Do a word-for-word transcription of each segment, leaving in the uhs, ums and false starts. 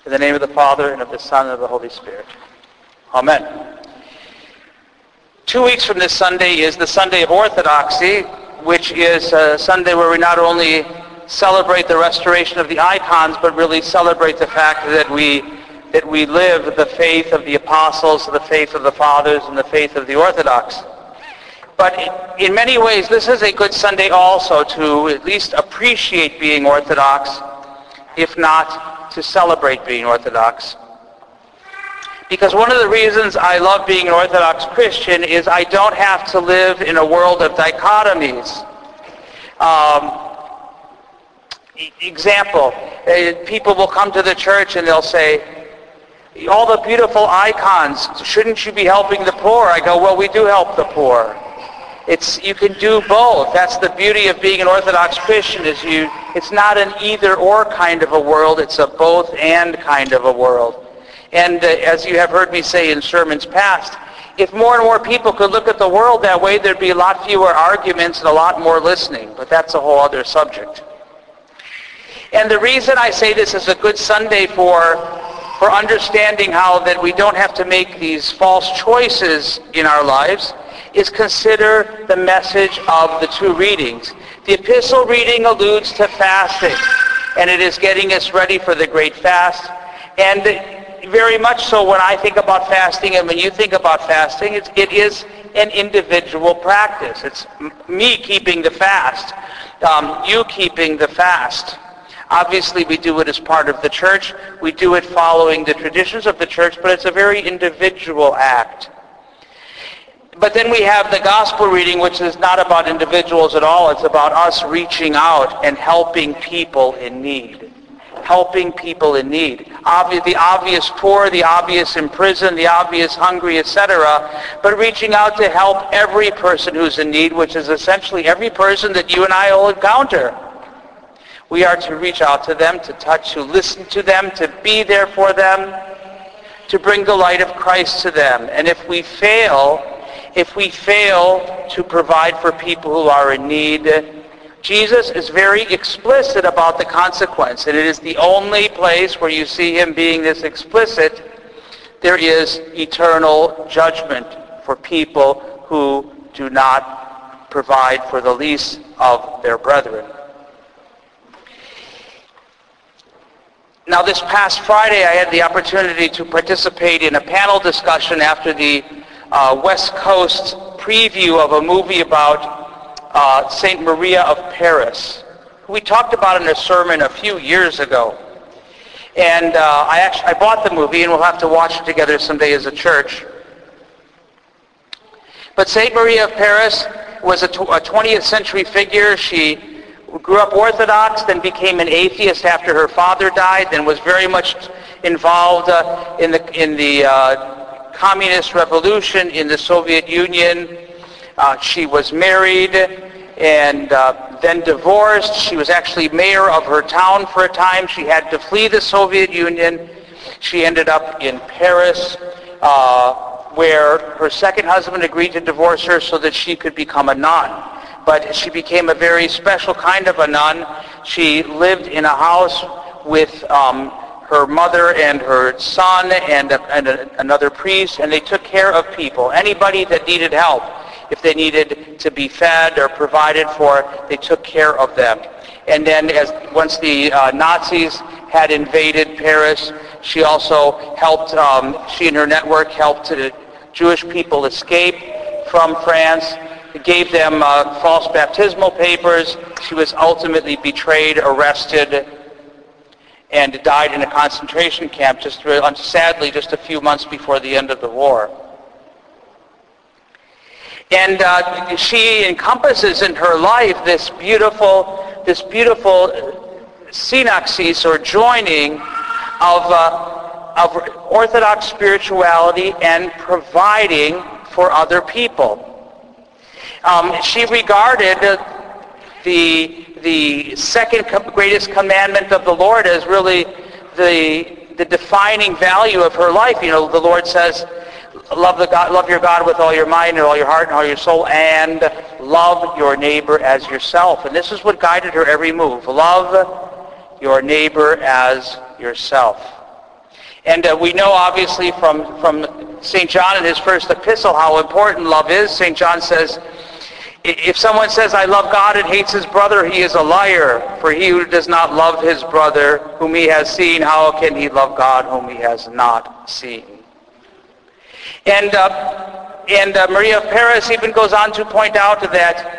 In the name of the Father, and of the Son, and of the Holy Spirit. Amen. Two weeks from this Sunday is the Sunday of Orthodoxy, which is a Sunday where we not only celebrate the restoration of the icons, but really celebrate the fact that we that we live the faith of the apostles, the faith of the fathers, and the faith of the Orthodox. But in many ways, this is a good Sunday also to at least appreciate being Orthodox, if not to celebrate being Orthodox. Because one of the reasons I love being an Orthodox Christian is I don't have to live in a world of dichotomies. Um, e- example, uh, people will come to the church and they'll say, all the beautiful icons, shouldn't you be helping the poor? I go, well, we do help the poor. It's you can do both. That's the beauty of being an Orthodox Christian. Is you. It's not an either-or kind of a world. It's a both-and kind of a world. And uh, as you have heard me say in sermons past, if more and more people could look at the world that way, there'd be a lot fewer arguments and a lot more listening. But that's a whole other subject. And the reason I say this is a good Sunday for for understanding how that we don't have to make these false choices in our lives is consider the message of the two readings. The epistle reading alludes to fasting, and it is getting us ready for the great fast. And very much so when I think about fasting and when you think about fasting, it's, it is an individual practice. It's me keeping the fast, um, you keeping the fast. Obviously, we do it as part of the church. We do it following the traditions of the church, but it's a very individual act. But then we have the gospel reading, which is not about individuals at all. It's about us reaching out and helping people in need. Helping people in need. Obvi- the obvious poor, the obvious imprisoned, the obvious hungry, et cetera. But reaching out to help every person who's in need, which is essentially every person that you and I will encounter. We are to reach out to them, to touch, to listen to them, to be there for them, to bring the light of Christ to them. And if we fail, if we fail to provide for people who are in need, Jesus is very explicit about the consequence. And it is the only place where you see him being this explicit. There is eternal judgment for people who do not provide for the least of their brethren. Now, this past Friday, I had the opportunity to participate in a panel discussion after the uh, West Coast preview of a movie about uh, Saint Maria of Paris. We talked about in a sermon a few years ago. And uh, I actually I bought the movie, and we'll have to watch it together someday as a church. But Saint Maria of Paris was a, tw- a twentieth century figure. She grew up Orthodox, then became an atheist after her father died, then was very much involved uh, in the in the uh, communist revolution in the Soviet Union. Uh, she was married and uh, then divorced. She was actually mayor of her town for a time. She had to flee the Soviet Union. She ended up in Paris, uh, where her second husband agreed to divorce her so that she could become a nun. But she became a very special kind of a nun. She lived in a house with um, her mother and her son and, a, and a, another priest, and they took care of people. Anybody that needed help, if they needed to be fed or provided for, they took care of them. And then as once the uh, Nazis had invaded Paris, she also helped, um, she and her network helped the Jewish people escape from France. Gave them uh, false baptismal papers. She was ultimately betrayed, arrested, and died in a concentration camp, just sadly, just a few months before the end of the war. And uh, she encompasses in her life this beautiful, this beautiful synaxis or joining of uh, of Orthodox spirituality and providing for other people. Um, she regarded the the second greatest commandment of the Lord as really the the defining value of her life. You know, the Lord says, "Love the God, love your God with all your mind and all your heart and all your soul, and love your neighbor as yourself." And this is what guided her every move: love your neighbor as yourself. And uh, we know obviously from, from Saint John in his first epistle how important love is. Saint John says, if someone says, I love God and hates his brother, he is a liar. For he who does not love his brother whom he has seen, how can he love God whom he has not seen? And, uh, and uh, Maria of Paris even goes on to point out that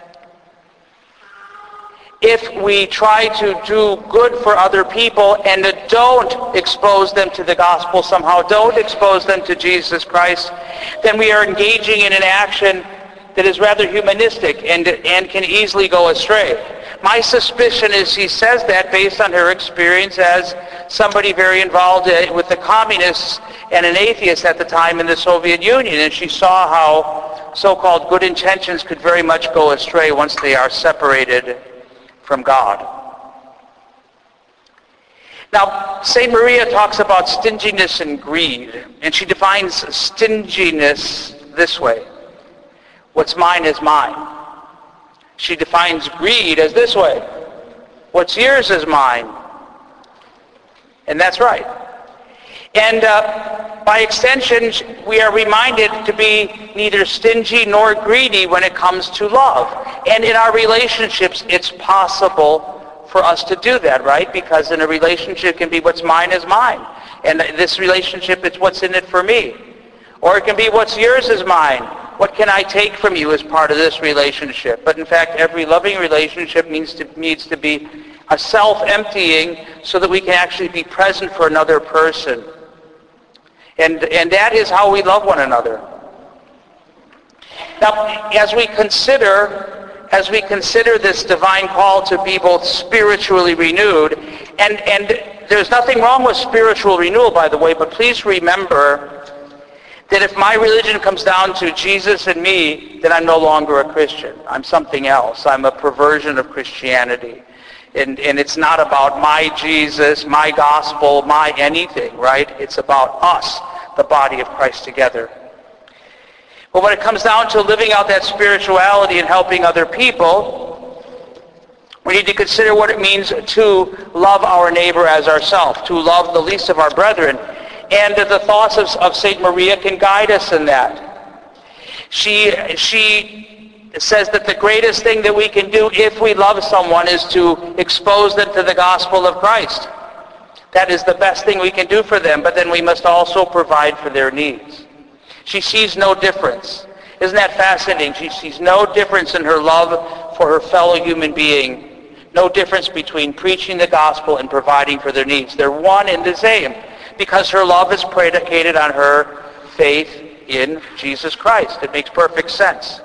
if we try to do good for other people and don't expose them to the gospel somehow, don't expose them to Jesus Christ, then we are engaging in an action that is rather humanistic and, and can easily go astray. My suspicion is she says that based on her experience as somebody very involved with the communists and an atheist at the time in the Soviet Union, and she saw how so-called good intentions could very much go astray once they are separated from God. Now, Saint Maria talks about stinginess and greed, and she defines stinginess this way. What's mine is mine. She defines greed as this way. What's yours is mine. And that's right. And uh, by extension, we are reminded to be neither stingy nor greedy when it comes to love. And in our relationships, it's possible for us to do that, right? Because in a relationship, it can be what's mine is mine. And this relationship, it's what's in it for me. Or it can be what's yours is mine. What can I take from you as part of this relationship? But in fact, every loving relationship needs to, needs to be a self-emptying so that we can actually be present for another person. And, and that is how we love one another. Now, as we consider, as we consider this divine call to be both spiritually renewed, and, and there's nothing wrong with spiritual renewal, by the way, but please remember that if my religion comes down to Jesus and me, then I'm no longer a Christian. I'm something else. I'm a perversion of Christianity. And, and it's not about my Jesus, my gospel, my anything, right? It's about us, the body of Christ together. But when it comes down to living out that spirituality and helping other people, we need to consider what it means to love our neighbor as ourselves, to love the least of our brethren. And the thoughts of, of Saint Maria can guide us in that. She, she says that the greatest thing that we can do if we love someone is to expose them to the gospel of Christ. That is the best thing we can do for them, but then we must also provide for their needs. She sees no difference. Isn't that fascinating? She sees no difference in her love for her fellow human being. No difference between preaching the gospel and providing for their needs. They're one and the same, because her love is predicated on her faith in Jesus Christ. It makes perfect sense.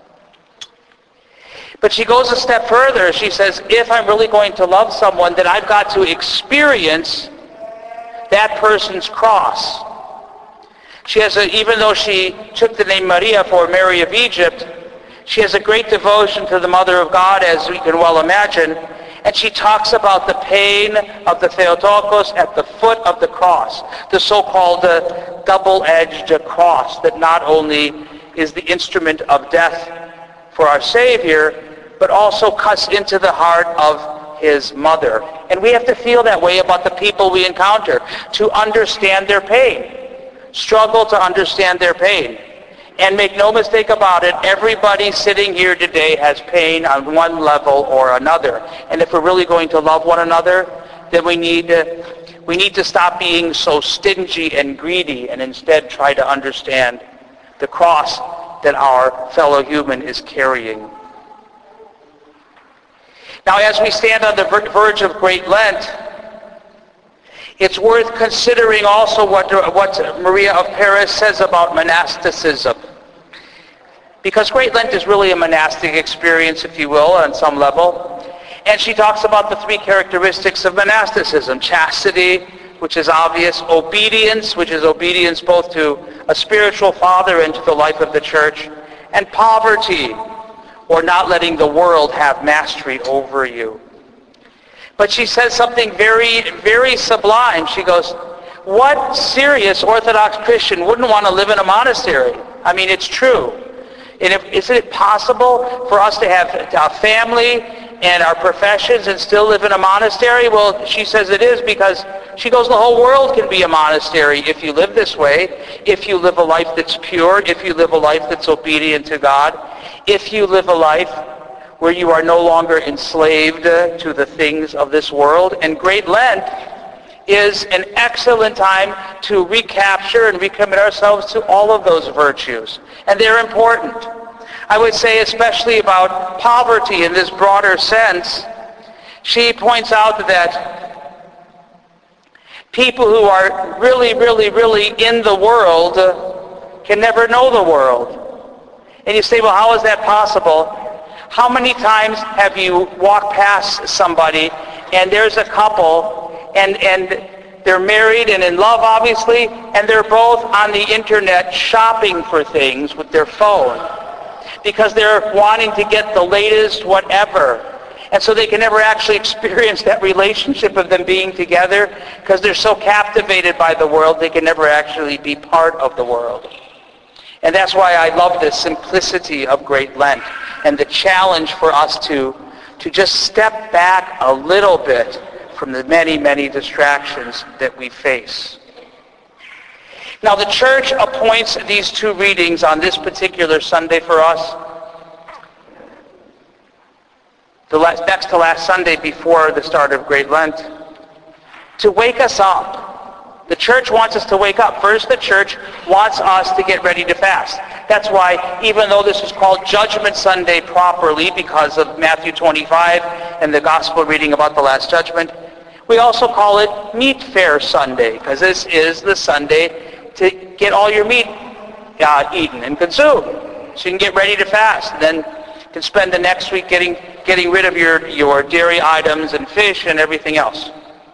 But she goes a step further. She says, if I'm really going to love someone, then I've got to experience that person's cross. She has a, even though she took the name Maria for Mary of Egypt, she has a great devotion to the Mother of God, as we can well imagine. And she talks about the pain of the Theotokos at the foot of the cross, the so-called uh, double-edged cross that not only is the instrument of death for our Savior, but also cuts into the heart of his mother. And we have to feel that way about the people we encounter, to understand their pain, struggle to understand their pain. And make no mistake about it, everybody sitting here today has pain on one level or another. And if we're really going to love one another, then we need to, we need to stop being so stingy and greedy and instead try to understand the cross that our fellow human is carrying. Now, as we stand on the verge of Great Lent, it's worth considering also what, what Maria of Paris says about monasticism. Because Great Lent is really a monastic experience, if you will, on some level. And she talks about the three characteristics of monasticism: chastity, which is obvious; obedience, which is obedience both to a spiritual father and to the life of the church; and poverty, or not letting the world have mastery over you. But she says something very, very sublime. She goes, what serious Orthodox Christian wouldn't want to live in a monastery? I mean, it's true. And if, isn't it possible for us to have a family and our professions and still live in a monastery? Well, she says it is, because she goes, the whole world can be a monastery if you live this way, if you live a life that's pure, if you live a life that's obedient to God, if you live a life where you are no longer enslaved to the things of this world. And Great Lent is an excellent time to recapture and recommit ourselves to all of those virtues. And they're important. I would say especially about poverty in this broader sense. She points out that people who are really, really, really in the world can never know the world. And you say, well, how is that possible? How many times have you walked past somebody and there's a couple and, and they're married and in love, obviously, and they're both on the internet shopping for things with their phone because they're wanting to get the latest whatever. And so they can never actually experience that relationship of them being together because they're so captivated by the world, they can never actually be part of the world. And that's why I love the simplicity of Great Lent and the challenge for us to, to just step back a little bit from the many, many distractions that we face. Now, the church appoints these two readings on this particular Sunday for us, the last, next to last Sunday before the start of Great Lent, to wake us up. The church wants us to wake up. First, the church wants us to get ready to fast. That's why, even though this is called Judgment Sunday properly because of Matthew twenty-five and the gospel reading about the Last Judgment, we also call it Meat Fair Sunday because this is the Sunday to get all your meat uh, eaten and consumed. So you can get ready to fast. And then you can spend the next week getting, getting rid of your, your dairy items and fish and everything else.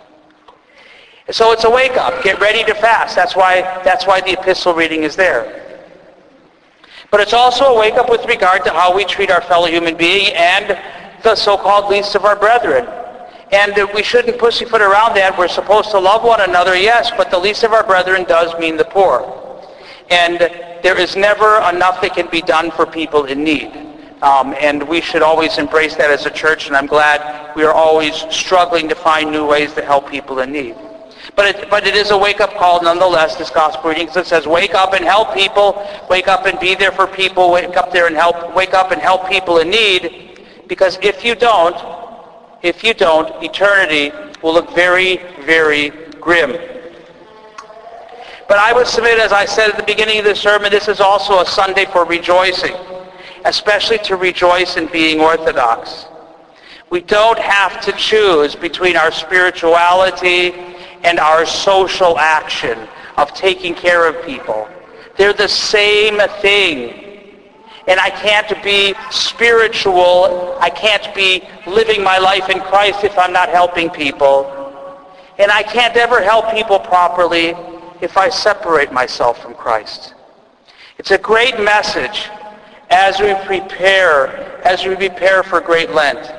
So it's a wake-up. Get ready to fast. That's why, that's why the epistle reading is there. But it's also a wake-up with regard to how we treat our fellow human being and the so-called least of our brethren. And we shouldn't pussyfoot around that. We're supposed to love one another, yes, but the least of our brethren does mean the poor. And there is never enough that can be done for people in need. Um, and we should always embrace that as a church, and I'm glad we are always struggling to find new ways to help people in need. But it, but it is a wake-up call nonetheless, this gospel reading, because it says, wake up and help people, wake up and be there for people, wake up there and help, wake up and help people in need, because if you don't, if you don't, eternity will look very, very grim. But I would submit, as I said at the beginning of the sermon, this is also a Sunday for rejoicing, especially to rejoice in being Orthodox. We don't have to choose between our spirituality and our social action of taking care of people. They're the same thing. And I can't be spiritual, I can't be living my life in Christ if I'm not helping people. And I can't ever help people properly if I separate myself from Christ. It's a great message as we prepare, as we prepare for Great Lent.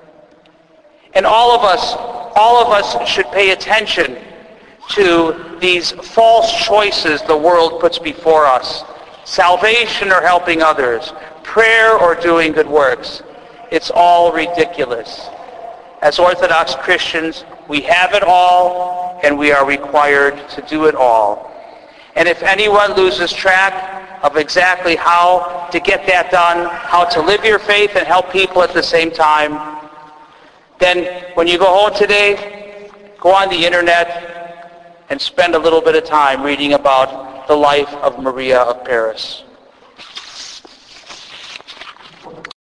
And all of us, all of us should pay attention to these false choices the world puts before us. Salvation or helping others, prayer or doing good works. It's all ridiculous. As Orthodox Christians, we have it all, and we are required to do it all. And if anyone loses track of exactly how to get that done, how to live your faith and help people at the same time, then when you go home today, go on the internet and spend a little bit of time reading about the life of Maria of Paris.